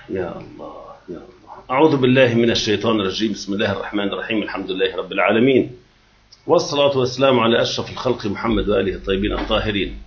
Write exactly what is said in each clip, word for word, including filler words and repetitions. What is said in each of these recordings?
يا الله يا الله. أعوذ بالله من الشيطان الرجيم. بسم الله الرحمن الرحيم. الحمد لله رب العالمين، والصلاة والسلام على أشرف الخلق محمد وآله الطيبين الطاهرين.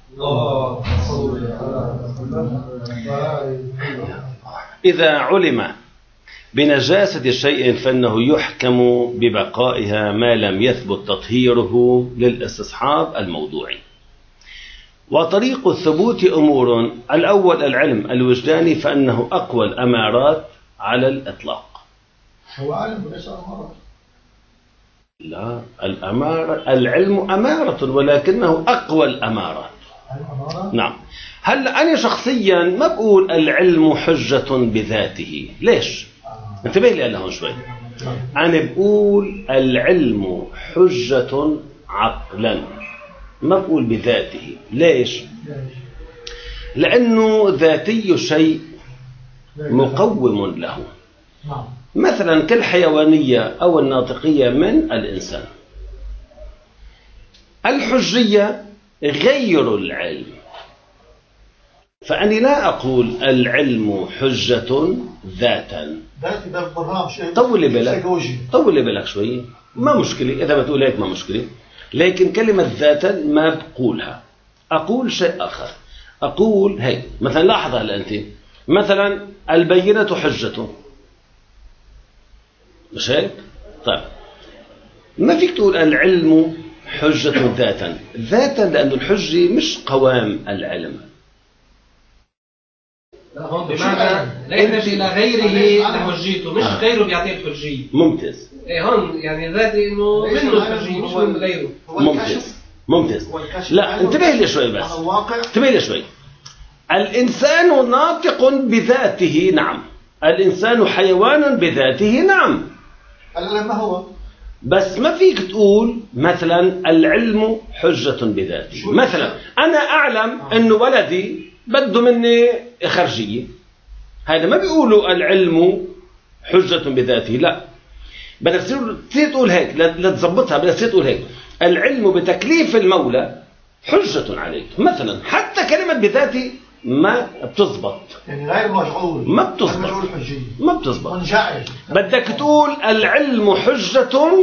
إذا علم بنجاسة شيء فإنه يحكم ببقائها ما لم يثبت تطهيره للاستصحاب الموضوعي. وطريق الثبوت أمور: الأول العلم الوجداني، فإنه أقوى الأمارات على الإطلاق. هو علم وليس أمارة. لا، الأمارة العلم أمارة ولكنه أقوى الأمارات. الأمارة؟ نعم. هلا أنا شخصيا ما بقول العلم حجة بذاته. ليش؟ آه. انتبه لي لهون شوي. أنا بقول العلم حجة عقلا، ما بقول بذاته. ليش؟ لأنه ذاتي شيء مقوم له، مثلا كالحيوانية أو الناطقية من الإنسان. الحجية غير العلم، فأني لا أقول العلم حجة ذاتا. طول بالك طول بالك شوي، ما مشكلة إذا بتقول هيك، ما مشكلة. لكن كلمة ذاتا ما بقولها، أقول شيء آخر. أقول هيك مثلا، لاحظ هلا أنت مثلا البينة حجة، مش هيك؟ طيب ما فيك تقول العلم حجة ذاتا. ذاتا لأن الحجة مش قوام العلم. لا، هون بمعنى لا يحتاج إلى غيره لحجيته، مش آه. غيره بيعطيه الحجية. ممتاز. إيه هون يعني ذاتي إنه منه الحجية مش من غيره. ممتاز ممتاز. لا، انتبه لي شوي بس، انتبه لي شوي. الإنسان ناطق بذاته، نعم. الإنسان حيوان بذاته، نعم. العلم ما هو؟ بس ما فيك تقول مثلا العلم حجة بذاته. مثلا أنا أعلم أن ولدي بده مني خرجية، هذا ما بيقولوا العلم حجة بذاته. لا، بدك تصير تقول هيك لتظبطها. بدك تصير تقول هيك: العلم بتكليف المولى حجة عليك. مثلا حتى كلمة بذاتي ما بتزبط، يعني غير مشغول، ما بتزبط، ما بتزبط. منجعل. بدك تقول العلم حجة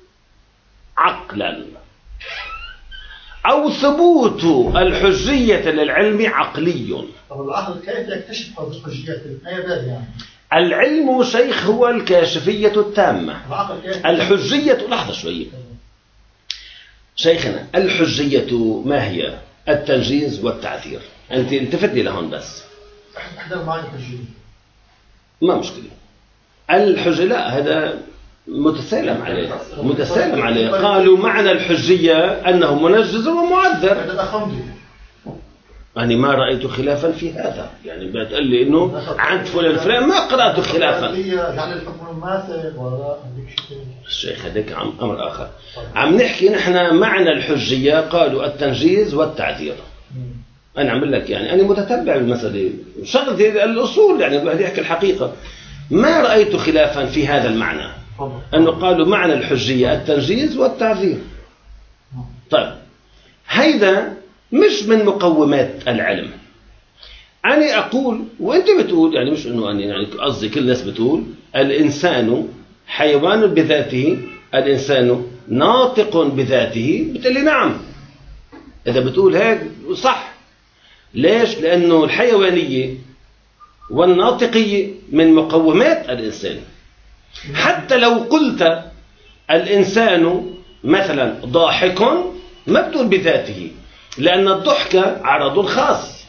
عقلا، أو ثبوت الحجية للعلم عقلي. طب العقل كيف يكتشف الحجية؟ يعني العلم شيخ هو الكاشفية التامة. الحجية، لحظة شوية شيخنا، الحجية ما هي؟ التنجيز والتعذير. أنت التفت لي لهون بس. احضر معي الحجية، ما مشكلة. الحجية لا، هذا متسالم عليه، متسالم عليه. قالوا معنى الحجية أنه منجز ومعذر. أنا ما رأيت خلافا في هذا. يعني بتقول لي إنه عند فلان فلان ما قرأت خلافا. يعني الحكم الماثل ولا الشيخ هذاك عم أمر آخر. عم نحكي نحن معنى الحجية. قالوا التنجيز والتعذير. أنا عم لك يعني أنا متتبع بالمسألة، شغلتي الأصول، يعني الواحد يحكي الحقيقة. ما رأيت خلافا في هذا المعنى، أنه قالوا معنى الحجية التنجيز والتعذير. طيب هيدا مش من مقومات العلم. أنا أقول وأنت بتقول، يعني مش إنه أنا، يعني قصدي كل الناس بتقول الإنسان حيوان بذاته، الإنسان ناطق بذاته. بتقول لي نعم، إذا بتقول هيك صح. ليش؟ لأنه الحيوانية والناطقية من مقومات الإنسان. حتى لو قلت الإنسان مثلا ضاحك، ما بتقول بذاته، لأن الضحك عرض خاص.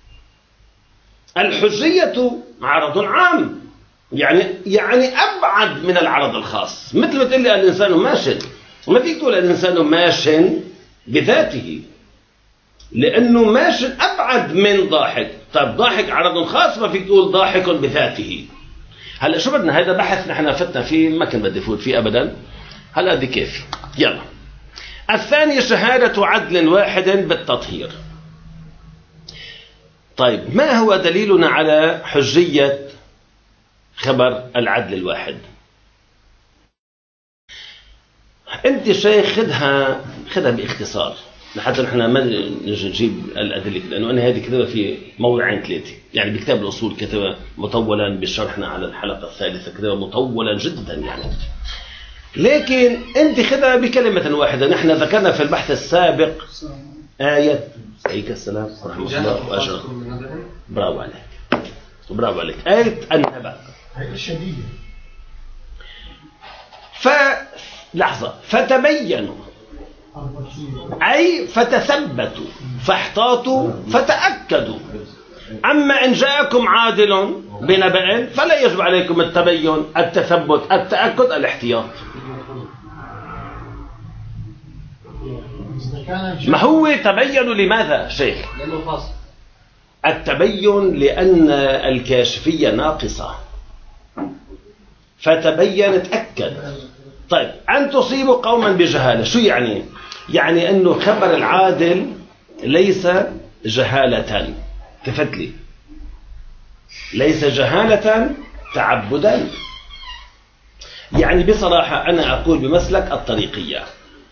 الحجية عرض عام، يعني يعني أبعد من العرض الخاص. مثل ما تقول لي الإنسان ماشٍ، ما فيك تقول الإنسان ماشٍ بذاته، لأنه ماشٍ أبعد من ضاحك. طيب ضاحك عرض خاص، ما فيك تقول ضاحك بذاته. هلا شو بدنا؟ هذا بحث نحن فتنا فيه، ما كان بدي فوت فيه أبدا. هلا دي كيف. يلا. الثاني شهادة عدل واحد بالتطهير. طيب ما هو دليلنا على حجية خبر العدل الواحد؟ انت شيخ خدها خدها باختصار. لحتى نحن ما نجي نجيب الأدلة، لأنه أنا هذه كتبها في موضعين ثلاثة، يعني بكتاب الأصول كتبها مطولا بشرحنا على الحلقة الثالثة، كتبها مطولا جدا يعني. لكن أنت خذها بكلمة واحدة. نحن ذكرنا في البحث السابق آية عليك السلام ورحمة الله وبركاته. برافو عليك، برافو عليك. آية النبأ هي الشديدة. فلحظة، فتبينوا أي فتثبتوا فاحتاطوا فتأكدوا. أما إن جاءكم عادل بنبأ فلا يجب عليكم التبين، التثبت، التأكد، الاحتياط. ما هو تبينوا لماذا شيخ؟ لأنه خاص. التبين لأن الكاشفية ناقصة، فتبين تأكد. طيب، أن تصيبوا قوما بجهالة شو يعني؟ يعني أنه خبر العادل ليس جهالة، التفت لي، ليس جهالة تعبدا. يعني بصراحة أنا أقول بمسلك الطريقية،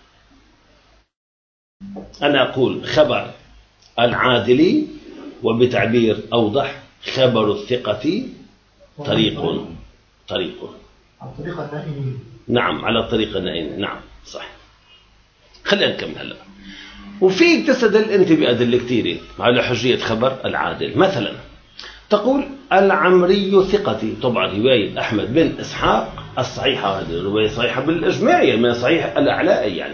أنا أقول خبر العادل، وبتعبير أوضح خبر الثقة طريق طريق على الطريقة النائمية. نعم، على الطريقة النائمية، نعم صح. خلينا نكمل هلا. وفيك تستدل أنت بأدلة كثيرة على حجية خبر العادل. مثلا تقول العمري ثقتي، طبعا رواية أحمد بن إسحاق الصحيحة، هذه الرواية صحيحة بالإجماع، يعني من صحيح الأعلاء يعني.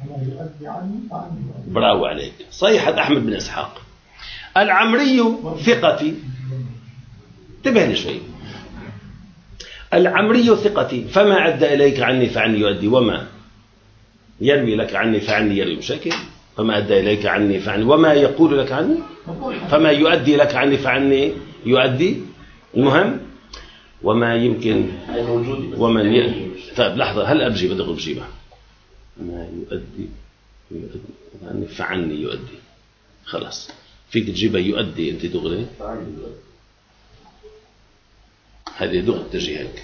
برافو عليك، صحيحة أحمد بن إسحاق. العمري ثقتي، انتبه لي شوي. العمري ثقتي فما أدى إليك عني فعني يؤدي، وما يروي لك عني فعني يروي، مشاكل. فما أدى إليك عني فعني، وما يقول لك عني، فما يؤدي لك عني فعني يؤدي. المهم وما يمكن ومن ي... طيب لحظة، هل أبجي بدي أقول بجيبها. ما يؤدي يؤدي فعني يؤدي، خلاص فيك تجيبها يؤدي أنت دغري، هذه دغري تجي هيك.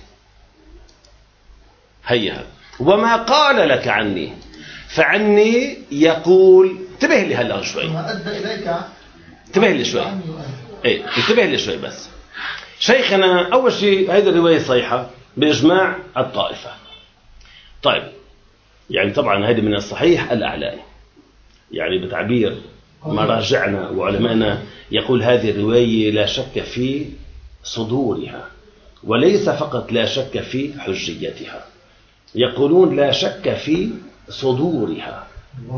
هيها وما قال لك عني فعني يقول. انتبه لي هلا شوي، وما أدى إليك، انتبه لي شوي، ايه انتبه لي شوي بس. شيخنا أول شيء هذه الرواية صحيحة بإجماع الطائفة. طيب يعني طبعا هذه من الصحيح الأعلى، يعني بتعبير مراجعنا وعلمائنا يقول هذه الرواية لا شك في صدورها، وليس فقط لا شك في حجيتها، يقولون لا شك في صدورها.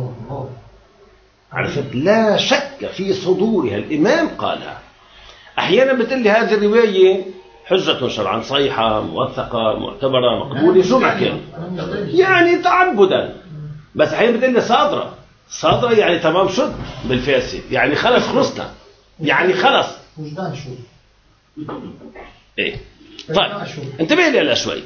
عرفت؟ لا شك في صدورها، الإمام قالها. أحيانا بتقول لي هذه الرواية حجة شرعا صحيحة موثقة معتبرة مقبولة، شو ما كان يعني تعبدا، بس أحيانا بتقول لي صادرة صادرة يعني تمام شد بالفاسد، يعني خلص خلصنا، يعني خلص وجدان شو ايه. طيب انتبه لي هلا شوي،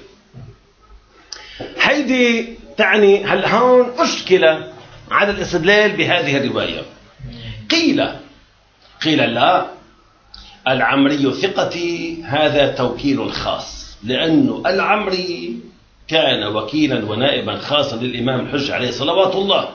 هيدي تعني هل هون مشكلة على الاستدلال بهذه الرواية. قيل قيل لا، العمري ثقتي هذا توكيل خاص، لأنه العمري كان وكيلا ونائبا خاصا للإمام الحجة عليه صلوات الله،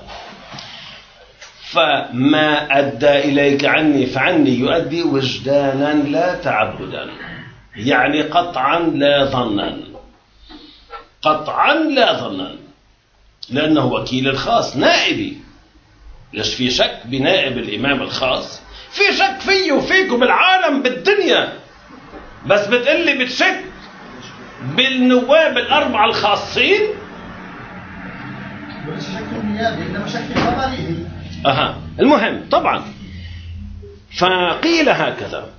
فما أدى إليك عني فعني يؤدي وجدانا لا تعبدا، يعني قطعا لا ظنا، قطعا لا ظنا، لأنه وكيل الخاص نائبي. ليش في شك بنائب الإمام الخاص؟ في شك فيه وفيكم بالعالم بالدنيا، بس بتقلي بتشك بالنواب الأربعة الخاصين؟ وليس شك النيابي إنما شك خبريه. أها المهم طبعا. فقيل هكذا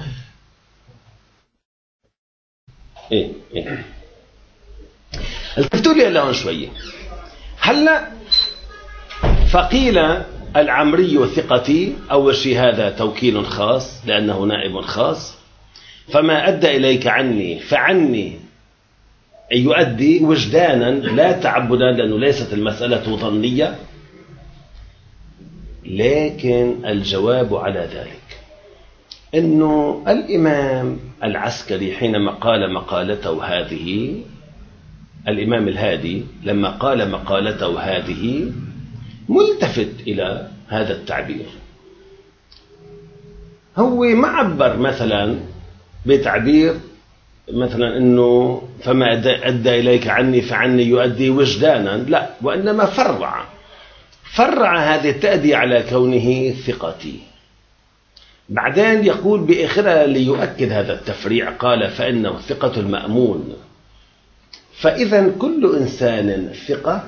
إيه إيه. التفتوا لي هلا شوية هلا. فقيل العمري ثقتي، أول شيء هذا توكيل خاص لأنه نائب خاص، فما أدى إليك عني فعني يؤدي وجدانا لا تعبدا، لأنه ليست المسألة ظنية. لكن الجواب على ذلك أنه الإمام العسكري حينما قال مقالته هذه، الإمام الهادي لما قال مقالته هذه ملتفت إلى هذا التعبير؟ هو ما عبر مثلا بتعبير مثلا انه فما ادى اليك عني فعني يؤدي وجدانا، لا، وانما فرع فرع هذه التأدية على كونه ثقتي. بعدين يقول بآخرها ليؤكد هذا التفريع قال فإنه ثقة المأمون. فإذا كل إنسان ثقة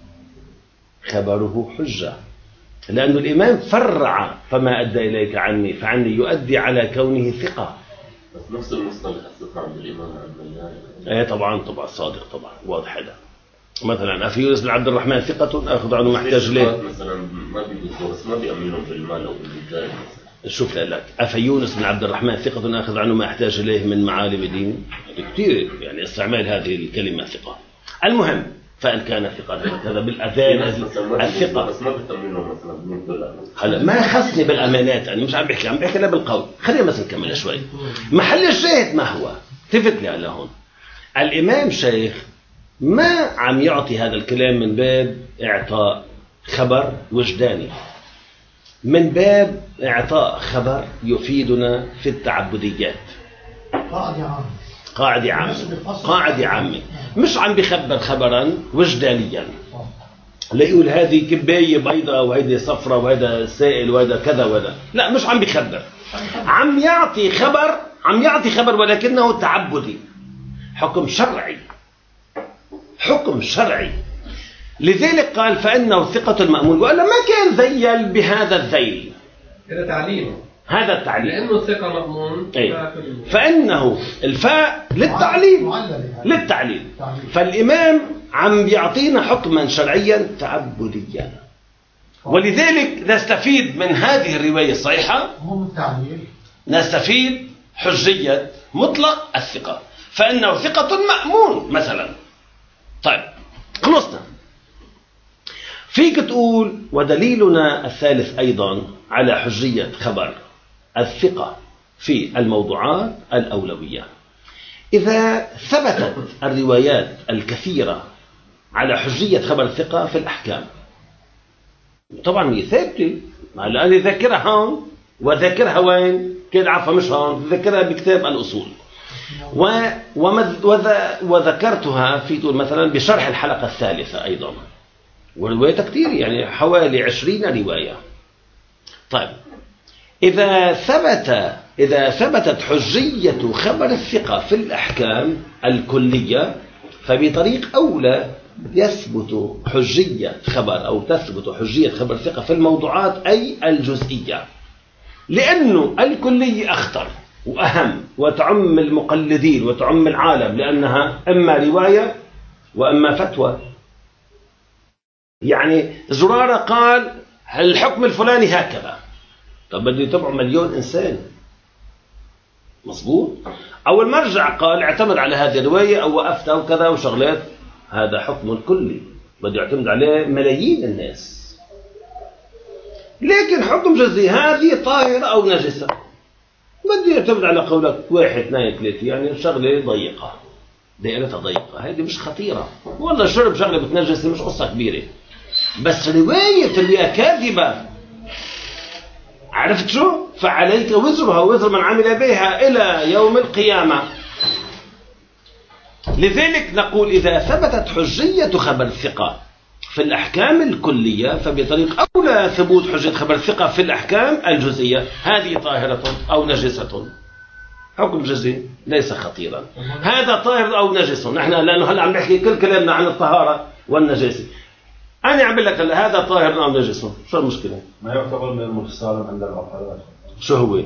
خبره حجة، لأن الإمام فرع فما أدى إليك عني فعني يؤدي على كونه ثقة. بس نفس المصطلح الثقة عند الإمام عبد الله. إيه طبعا طبعا صادق طبعا واضح هذا. مثلا أفي يونس بن عبد الرحمن ثقة آخذ عنه ما احتاج له. مثلا ما بيدرسوا بس ما بيأمنون بالمال أو بالرجال. شوف لك أفي يونس بن عبد الرحمن ثقة آخذ عنه ما احتاج إليه من معالم دين، كثير يعني استعمال هذه الكلمة ثقة. المهم فإن كان ثقة كذا بالأذان الثقة بس ما بتأمنون مثلا مية دولار. هلا ما خصني بالأمانات، أنا مش عم بحكي عم بحكي لا بالقول. خلينا بس نكمل شوي. محل الشاهد ما هو؟ تفت لي على هون. الإمام شيخ ما عم يعطي هذا الكلام من باب إعطاء خبر وجداني، من باب إعطاء خبر يفيدنا في التعبديات. قاعدة عامة قاعدة عامة قاعدة عامة مش عم بخبر خبرا وجدانيا، لا يقول هذه كباية بيضاء وهيدي صفرة وهذا سائل وهذا كذا وهذا، لا مش عم بخبر، عم يعطي خبر عم يعطي خبر ولكنه تعبدي، حكم شرعي، حكم شرعي. لذلك قال فإنه ثقة المأمون، وإلا ما كان ذيل بهذا الذيل. هذا تعليل، هذا التعليل لأنه الثقة مأمون. أي. فإنه الفاء للتعليل للتعليل. فالإمام عم يعطينا حكما شرعيا تعبديا، ولذلك نستفيد من هذه الرواية الصحيحة، نستفيد حجية مطلق الثقة، فإنه ثقة مأمون مثلا. طيب خلصنا. فيك تقول ودليلنا الثالث أيضا على حجية خبر الثقة في الموضوعات الأولوية، إذا ثبتت الروايات الكثيرة على حجية خبر الثقة في الأحكام. طبعا هي ثابتة، الآن ذكرها هون وذكرها وين كده عفوا مش هون، ذكرها بكتاب الأصول و... ومذ... وذ... وذكرتها في طول مثلا بشرح الحلقة الثالثة أيضا، ورواية كثير يعني حوالي عشرين رواية. طيب إذا ثبت إذا ثبتت حجية خبر الثقة في الأحكام الكلية، فبطريق أولى يثبت حجية خبر أو تثبت حجية خبر الثقة في الموضوعات أي الجزئية، لأنه الكلية أخطر وأهم وتعم المقلدين وتعم العالم، لأنها إما رواية وإما فتوى. يعني زرارة قال الحكم الفلاني هكذا، طب بده يتبعه مليون إنسان، مظبوط؟ أو المرجع قال اعتمد على هذه الرواية أو وقفت أو كذا وشغلات، هذا حكم كلي بده يعتمد عليه ملايين الناس. لكن حكم جزئي هذه طاهرة أو نجسة بده يعتمد على قولك واحد اثنين ثلاثة، يعني شغلة ضيقة دائرتها ضيقة، هذه مش خطيرة، والله الشرب شغلة بتنجس مش قصة كبيرة. بس رواية اللي كاذبة عرفت شو؟ فعليك وزرها وزر من عمل بها إلى يوم القيامة. لذلك نقول إذا ثبتت حجية خبر الثقة في الأحكام الكلية، فبطريق أولى ثبوت حجية خبر الثقة في الأحكام الجزئية، هذه طاهرة أو نجسة، حكم جزئي ليس خطيرا، هذا طاهر أو نجس. نحن لأنه هلا عم نحكي كل كلامنا عن الطهارة والنجاسة، أنا أعمل لك هذا طاهر أو نجس، شو المشكلة؟ ما يعتبر من المتسالم عند العقلاء. شو هو؟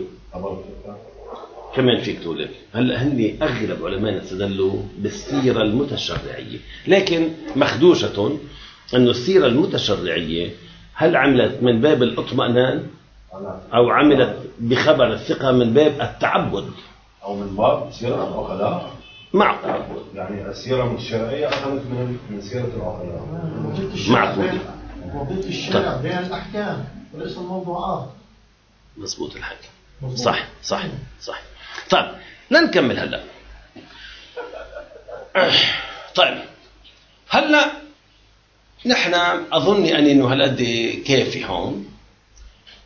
كمان فيك تقول لك هلا هن أغلب علماء استدلوا بالسيرة المتشرعية، لكن مخدوشة أنه السيرة المتشرعية هل عملت من باب الاطمئنان أو عملت بخبر الثقة من باب التعبد أو من باب سيرة العقلاء؟ معقول، يعني السيرة الشرعية أخذت من من سيرة العقلاء. معقول. وضيت الشرع بين الأحكام وليس الموضوعات. مظبوط الحكي، صح صح صح. طيب نكمل هلا. طيب هلا نحن أظن أني إنه هالقد كافي هون،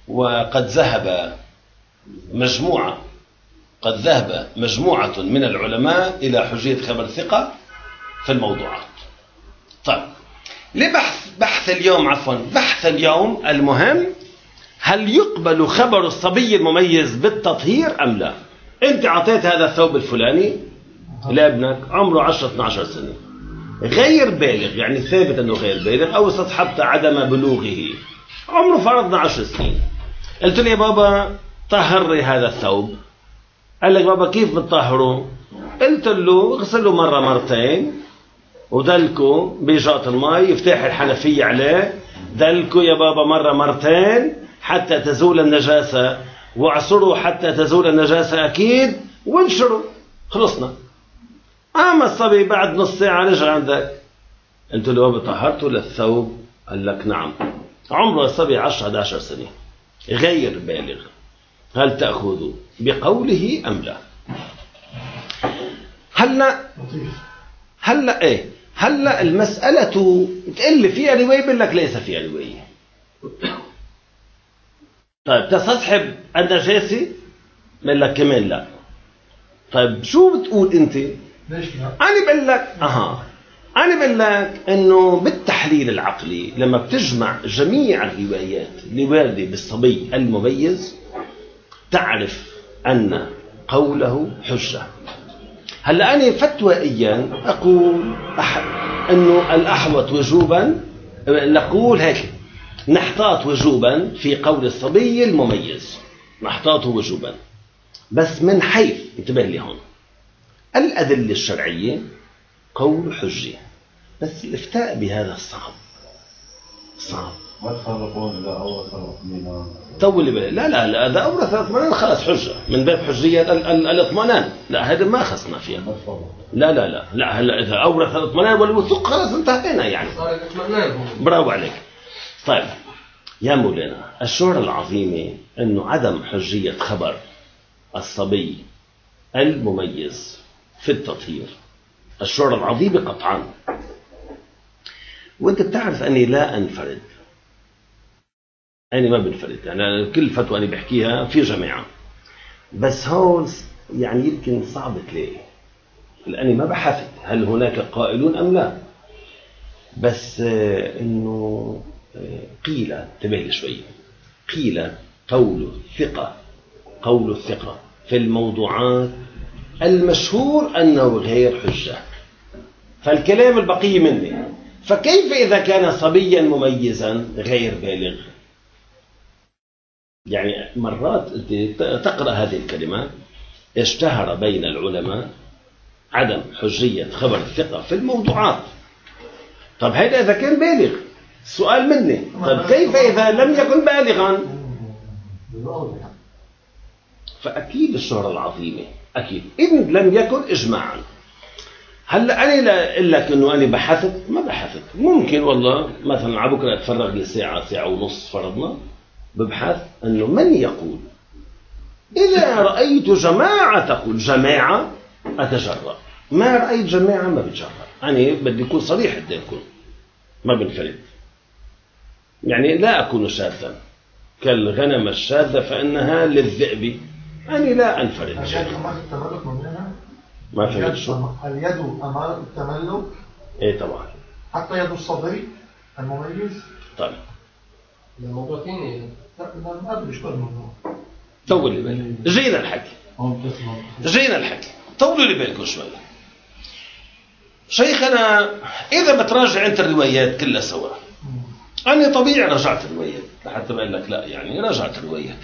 وقد ذهب مجموعة قد ذهب مجموعة من العلماء إلى حجية خبر الثقة في الموضوعات. طيب لبحث بحث اليوم عفوا بحث اليوم المهم، هل يقبل خبر الصبي المميز بالتطهير أم لا؟ أنت عطيت هذا الثوب الفلاني لابنك عمره عشرة اثني عشر سنة، غير بالغ، يعني ثابت أنه غير بالغ، أو استصحبت عدم بلوغه، عمره فرضنا عشر سنين. قلت له يا بابا طهر لي هذا الثوب. قال لك بابا كيف بتطهره؟ قلت له اغسله مرة مرتين ودلكه بجاط الماء، يفتح الحنفية عليه، دلكه يا بابا مرة مرتين حتى تزول النجاسة، واعصره حتى تزول النجاسة أكيد، وانشره، خلصنا. أما الصبي بعد نص ساعة رجع عندك، قلت له بابا طهرته للثوب؟ قال لك نعم، عمره الصبي عشرة إحدى عشر سنة، غير بالغ، هل تأخذ بقوله أم لا؟ هلا هلا ايه هلا المسألة تقول لي فيها رواية، بقول لك ليس فيها رواية. طيب تستصحب النجاسة؟ بقول لك كمان لا. طيب شو بتقول انت؟ ليش لا؟ انا بقول لك اها انا بقول لك انه بالتحليل العقلي لما بتجمع جميع الروايات اللي واردة بالصبي المميز تعرف ان قوله حجة. هلا أنا فتوائيا أقول أحد أنه الأحوط وجوبا، نقول هيك نحتاط وجوبا في قول الصبي المميز، نحتاطه وجوبا، بس من حيث انتبه لي هون الأدلة الشرعية قول حجة، بس الإفتاء بهذا صعب صعب. ما تفرقون إذا أورث الاطمئنان؟ طول بالك، لا لا لا إذا أورث الاطمئنان خلاص حجة من باب حجية الاطمئنان، لا هذا ما خصنا فيها. لا لا لا لا هلا إذا أورث الاطمئنان والوثوق خلاص انتهينا يعني. صار الاطمئنان. برافو عليك. طيب يا مولانا الشهرة العظيمة إنه عدم حجية خبر الصبي المميز في التطهير، الشهرة العظيمة قطعا. وأنت بتعرف أني لا أنفرد، أنا ما بنفرد، يعني كل فتوى أنا بحكيها في جماعة، بس هون يعني يمكن صعب تلاقي، لأني ما بحثت هل هناك قائلون أم لا، بس إنه قيل، انتبه لي شوي، قيل قول الثقة قول الثقة في الموضوعات المشهور أنه غير حجة، فالكلام البقي مني. فكيف إذا كان صبيا مميزا غير بالغ؟ يعني مرات أنت تقرأ هذه الكلمات اشتهر بين العلماء عدم حجية خبر الثقة في الموضوعات. طب هذا إذا كان بالغ، السؤال مني، طب كيف إذا لم يكن بالغا؟ فأكيد الشهرة العظيمة أكيد إن لم يكن إجماعا. هلا أنا لا أقول لك إنه أنا بحثت، ما بحثت، ممكن والله مثلا على بكرة أتفرغ لي ساعة ساعة ونص فرضنا ببحث إنه من يقول، إذا رأيت جماعة تقول جماعة أتجرأ، ما رأيت جماعة ما بتجرأ. أنا بدي أكون صريح قدامكم، ما بنفرد، يعني لا أكون شاذا كالغنم الشاذة فإنها للذئب، أنا لا أنفرد. ما فهمت شو؟ اليد أمارة التملك؟ إيه طبعا. حتى يد الصبي المميز؟ طيب. الموضوع ثاني. لا ما أدري شو الموضوع. طول لي بالك. جينا الحكي. جينا الحكي. طولوا لي بالكم شوي. شيخنا إذا بتراجع أنت الروايات كلها سوا. أنا طبيعي رجعت الروايات لحتى ما أقول لك لا، يعني رجعت الروايات.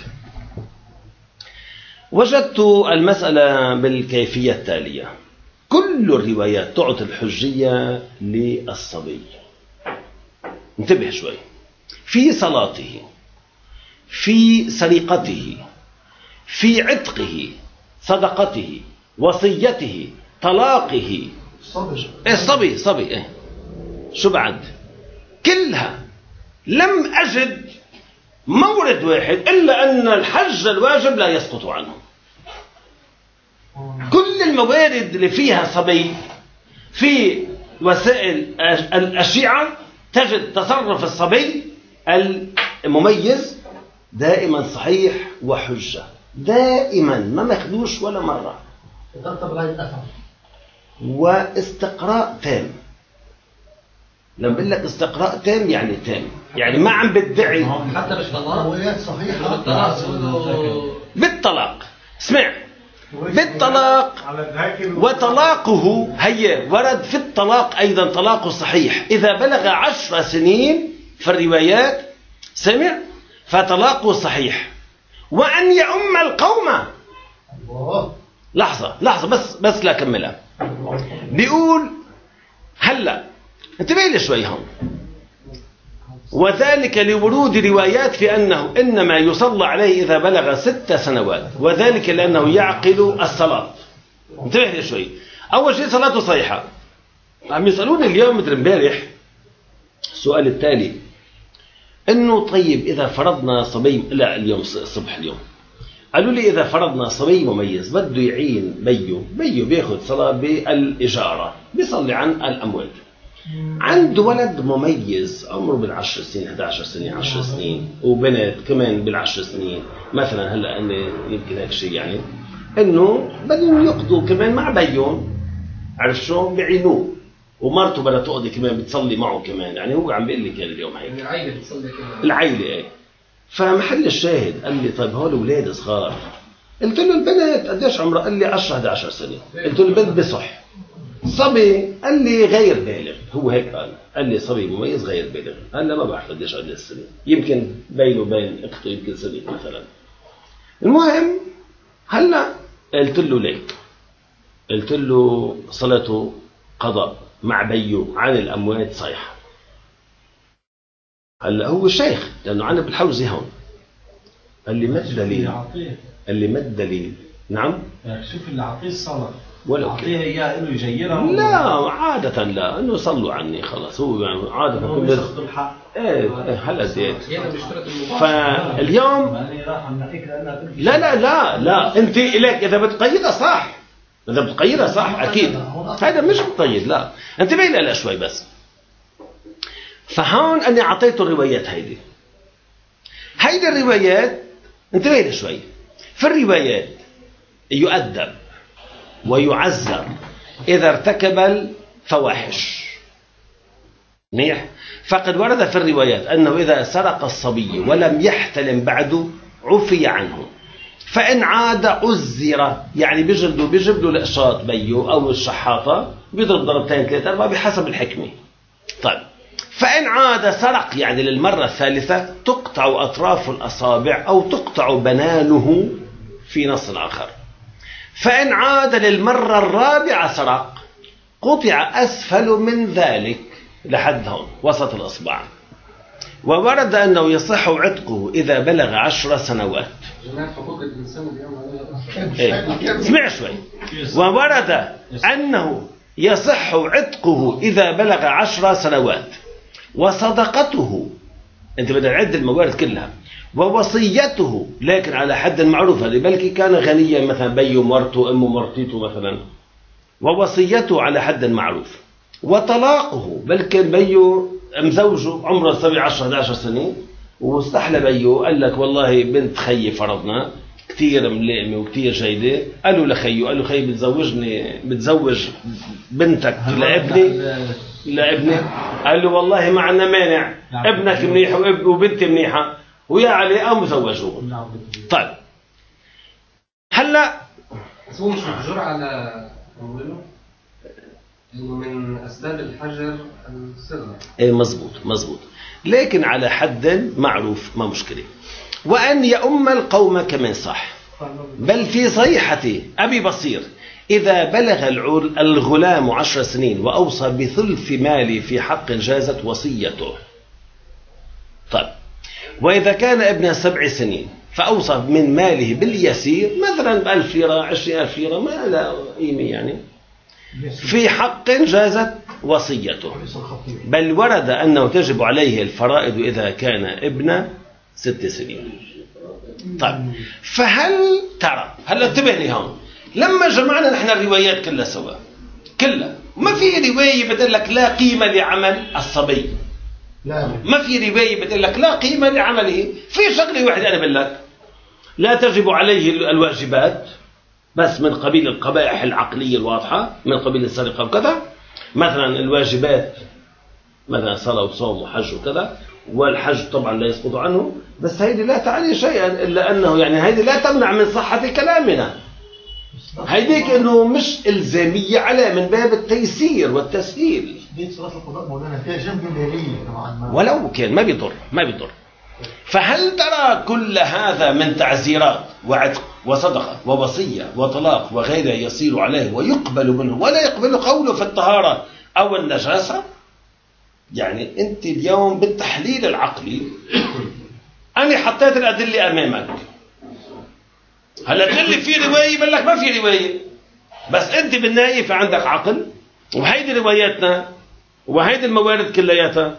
وجدت المسألة بالكيفية التالية: كل الروايات تعطي الحجية للصبي. انتبه شوي، في صلاته، في سرقته، في عتقه، صدقته، وصيته، طلاقه. الصبي ايه الصبي صبي ايه شو بعد؟ كلها لم أجد مورد واحد إلا أن الحج الواجب لا يسقط عنه. كل الموارد اللي فيها صبي في وسائل الشيعة تجد تصرف الصبي المميز دائما صحيح وحجة، دائما ما مخدوش ولا مرة. ترتب عليه الأثر. واستقراء تام. لما بقول لك استقراء تام يعني تام، يعني ما عم بدعي حتى بالطلاق. روايات صحيحة. بالطلاق. بالطلاق. اسمع، بالطلاق وطلاقه هي ورد في الطلاق أيضا طلاقه صحيح إذا بلغ عشر سنين في الروايات، سمع، فطلاقه صحيح. وأن يؤم القوم. لحظة لحظة بس بس لا كملها. بيقول هلا انتبه لي شوي هون. وذلك لورود روايات في أنه إنما يصلى عليه إذا بلغ ست سنوات، وذلك لأنه يعقل الصلاة. انتبه لي شوي. أول شيء صلاته صحيحة. عم يسألوني اليوم مثل امبارح السؤال التالي، إنه طيب إذا فرضنا صبي، لا اليوم الصبح اليوم قالوا لي إذا فرضنا صبي مميز بده يعين بيو، بيو بياخذ صلاة بالإجارة، بيصلي عن الأموال، عنده ولد مميز عمره بالعشر سنين، إحدى عشرة سنة، عشر سنين، وبنت كمان بالعشر سنين مثلا. هلا أنا يمكن هيك شيء يعني إنه بدهم يقضوا كمان مع بيون، عرفت شلون؟ بيعينوه، ومرته بدها تقضي كمان بتصلي معه كمان، يعني هو عم بيقول لي كان اليوم هيك العائلة بتصلي كمان، العائلة ايه. فمحل الشاهد قال لي طيب هول اولاد صغار. قلت له البنت قديش عمرها؟ قال لي عشرة إحدى عشرة سنة. قلت له البنت بصح. صبي؟ قال لي غير بالغ، هو هيك قال، قال لي صبي مميز غير بالغ. قال لا ما بعرف قديش قد السنة، يمكن بينه وبين اخته يمكن سنة مثلا. المهم هلا قلت له ليك، قلت له صلاته قضاء مع بيو عن الأموات صحيحة. هلا هو شيخ لأنه عنا بالحوزة هون. قال لي ما الدليل؟ قال لي ما الدليل؟ نعم؟ شوف اللي عطيه الصلاة ولو عطيه إياه إنه يجيرها. لا عادة لا، إنه صلوا عني خلاص. هو يعني عادة هو كل بياخذ الحق. إيه هلا زيت. يعني بيشترط المباشرة. فاليوم لا لا لا لا أنت إليك إذا بتقيدها صح، إذا بتقيدها صح أكيد. هذا مش بتقيد، لا انتبه لي لا شوي بس. فهون أنا أعطيته الروايات هيدي هيدي الروايات انتبه لي شوي. في الروايات يؤدب ويعذر إذا ارتكب الفواحش. منيح. فقد ورد في الروايات أنه إذا سرق الصبي ولم يحتلم بعده عفي عنه، فإن عاد عزر، يعني بيجلدوا بيجيب له لقشاط بيو أو الشحاطة، بيضرب ضربتين ثلاثة أربعة بحسب الحكمة. طيب فإن عاد سرق يعني للمرة الثالثة تقطع أطراف الأصابع أو تقطع بنانه في نص آخر. فإن عاد للمرة الرابعة سرق قطع أسفل من ذلك لحد هون وسط الأصبع. وورد أنه يصح عتقه إذا بلغ عشر سنوات. حقوق الإنسان اليوم إيه. اسمع شوي. وورد أنه يصح عتقه إذا بلغ عشر سنوات، وصدقته، أنت بدنا نعد الموارد كلها، ووصيته لكن على حد معروف، هذه بلكي كان غنيا مثلا بيو مرته أمه مرتيته مثلا، ووصيته على حد معروف، وطلاقه بلكي بيو مزوجه عمره سبع عشر إحدى عشرة سنة واستحلى بيو قال لك والله بنت خيي فرضنا كتير ملائمة وكتير جيدة، قالوا لخيو قالوا خي بتزوجني بتزوج بنتك لابني لابني قال له والله ما عندنا مانع، ابنك منيح وبنتي منيحة ويا علي قاموا زوجوه. طيب هلا هو مش مجبور على انه من اسباب الحجر الصغر. ايه مزبوط مزبوط، لكن على حد معروف ما مشكلة. وأن يؤم القوم كمان صح. بل في صيحة أبي بصير إذا بلغ الغلام عشر سنين وأوصى بثلث مالي في حق جازت وصيته. طيب وإذا كان ابن سبع سنين فأوصى من ماله باليسير مثلا بألف ليرة عشرين ألف ليرة ما لا قيمة يعني في حق جازت وصيته. بل ورد أنه تجب عليه الفرائض إذا كان ابن ست سنين. طيب فهل ترى هلا انتبه لي هون، لما جمعنا نحن الروايات كلها سوا كلها ما في رواية بدل لك لا قيمة لعمل الصبي، لا ما في رواية بتقول لك لا قيمة لعمله. في شغلة واحدة أنا بقول لك لا تجب عليه الواجبات بس من قبيل القبائح العقلية الواضحة من قبيل السرقة وكذا، مثلا الواجبات مثلا صلاة وصوم وحج وكذا، والحج طبعا لا يسقط عنه، بس هيدي لا تعني شيئا إلا أنه يعني هيدي لا تمنع من صحة كلامنا. هيديك أنه مش إلزامية على من باب التيسير والتسهيل. دي صلاة القضاء مولانا فيها جنب ليلية طبعا ما ولو كان ما بيضر ما بيضر. فهل ترى كل هذا من تعزيرات وعتق وصدقة ووصية وطلاق وغيرها يصير عليه ويقبل منه ولا يقبل قوله في الطهارة أو النجاسة؟ يعني أنت اليوم بالتحليل العقلي أنا حطيت الأدلة أمامك، هلا تقول لي في رواية، بقول لك ما في رواية، بس أنت بالنهاية في عندك عقل، وهيدي رواياتنا وهيدي الموارد كلياتها.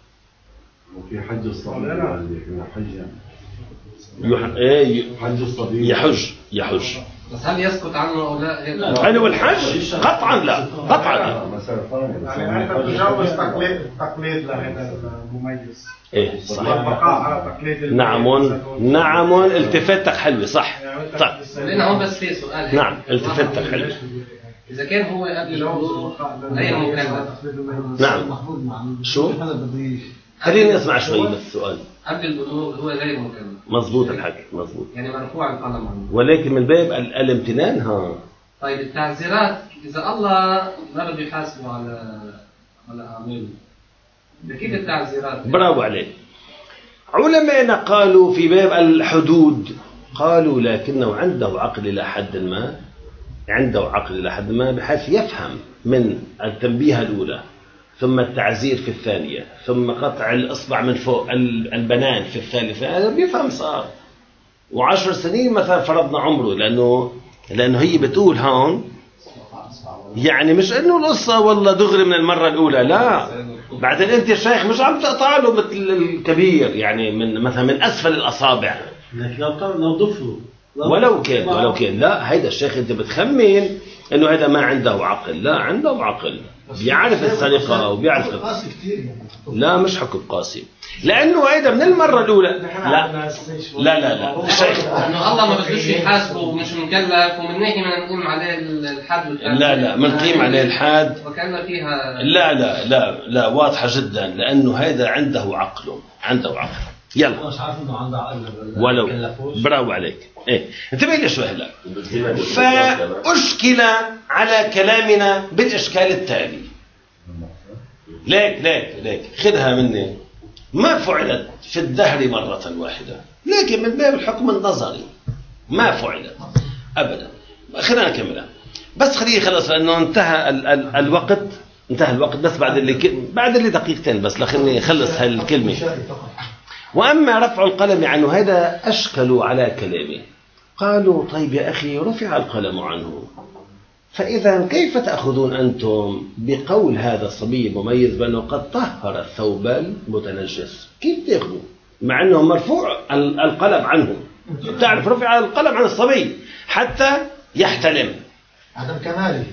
وفي حج الصبي اللي حج يح... ايه حج الصبي يحج يحج بس هل يسقط عنه او لا؟ أنا والحج قطعا لا، قطعا لا. مسألة ثانية. يعني أنت تجاوز تقليد التقليد لهذا المميز. ايه صحيح. والبقاء على تقليد نعم نعم التفاتك حلوة صح. طيب لأن هون بس في سؤال. نعم التفاتك حلوة. إذا كان هو قبل الوضوء غير مكلف. نعم شو؟ خليني أسمع شوي بس السؤال. قبل الوضوء هو غير مكلف. مظبوط الحكي مظبوط. يعني مرفوع القلم عنه. ولكن من باب ال- الامتنان ها. طيب التعزيرات إذا الله ما بده يحاسبه على على أعماله، كيف التعزيرات؟ برافو عليك. علماءنا قالوا في باب الحدود قالوا لكنه عنده عقل إلى حد ما، عنده عقل إلى حد ما بحيث يفهم من التنبيه الأولى ثم التعزير في الثانية ثم قطع الإصبع من فوق البنان في الثالثة، هذا بيفهم صار. وعشر سنين مثلا فرضنا عمره، لأنه لأنه هي بتقول هون يعني مش إنه القصة والله دغري من المرة الأولى، لا. بعدين أنت الشيخ مش عم تقطع له مثل الكبير يعني من مثلا من أسفل الأصابع، لو ضفه ولو كان ولو كان لا. هيدا الشيخ أنت بتخمن إنه هذا ما عنده عقل، لا عنده عقل، بيعرف السرقة وبيعرف قاسي كثير يعني. لا مش حكم قاسي، لأنه هيدا من المرة الأولى. لا لا لا لا الشيخ إنه الله ما بدوش يحاسبه ومش مكلف ومن ناحية ما نقيم عليه الحد والتعزير. لا لا منقيم عليه الحاد وكأن فيها لا لا لا لا واضحة جدا، لأنه هيدا عنده عقله عنده عقل. يلا مش عارف انه عنده عقل ولو برافو عليك. ايه انتبه لي شوي هلا. فأشكل على كلامنا بالإشكال التالي. ليك ليك ليك خذها مني. ما فعلت في الدهر مرة واحدة، لكن من باب الحكم النظري ما فعلت أبدا. خلينا نكملها بس خليه خلص لأنه انتهى ال ال الوقت، انتهى الوقت بس بعد اللي بعد اللي دقيقتين بس لخلني خلص هالكلمة. وأما رفع القلم عنه هذا أشكلوا على كلامه. قالوا طيب يا أخي رفع القلم عنه، فإذا كيف تأخذون أنتم بقول هذا الصبي المميز بأنه قد طهر الثوب المتنجس؟ كيف تأخذوا مع أنه مرفوع القلم عنه؟ تعرف رفع القلم عن الصبي حتى يحتلم. عدم كماله.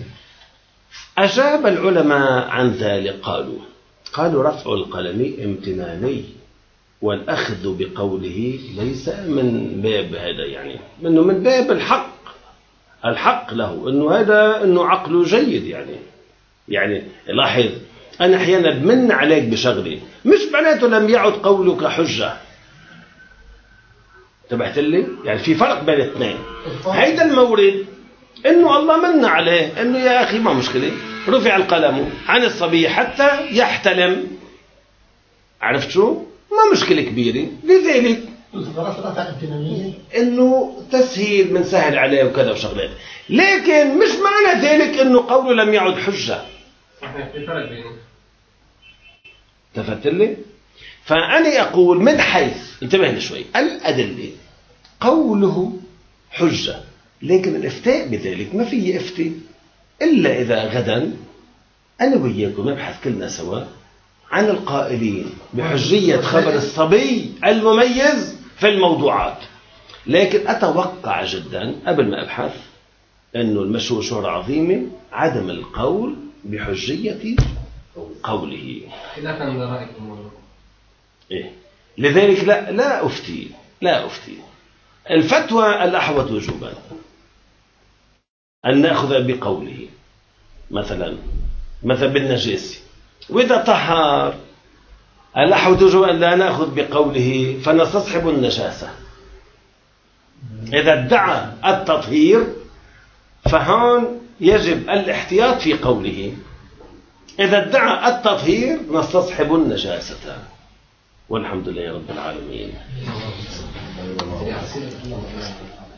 أجاب العلماء عن ذلك قالوا قالوا رفع القلم امتناني، والأخذ بقوله ليس من باب هذا، يعني منه من باب الحق الحق له انه هذا انه عقله جيد. يعني يعني لاحظ انا احيانا بمن عليك بشغله مش معناته لم يعد قولك حجه. انتبهت لي؟ يعني في فرق بين الاثنين. هيدا المورد انه الله من عليه انه يا اخي ما مشكله رفع القلم عن الصبي حتى يحتلم. عرفت شو؟ ما مشكله كبيره. لذلك انه تسهيل من سهل عليه وكذا وشغلات، لكن مش معنى ذلك انه قوله لم يعد حجه. في فرق بينهم. تفت لي؟ فانا اقول من حيث انتبه لي شوي الادله قوله حجه، لكن الافتاء بذلك ما في افتي الا اذا غدا انا وياكم نبحث كلنا سوا عن القائلين بحجيه خبر الصبي المميز في الموضوعات. لكن أتوقع جدا قبل ما أبحث أنه المشهور شهرة عظيمة عدم القول بحجية قوله. خلافا لرأيكم إيه؟ لذلك لا لا أفتي لا أفتي الفتوى الأحوط وجوبا أن نأخذ بقوله مثلا مثلا بالنجاسة، وإذا طهر الأحوط وجوبا أن لا نأخذ بقوله فنستصحب النجاسة. إذا ادعى التطهير فهون يجب الاحتياط في قوله، إذا ادعى التطهير نستصحب النجاسة. والحمد لله رب العالمين.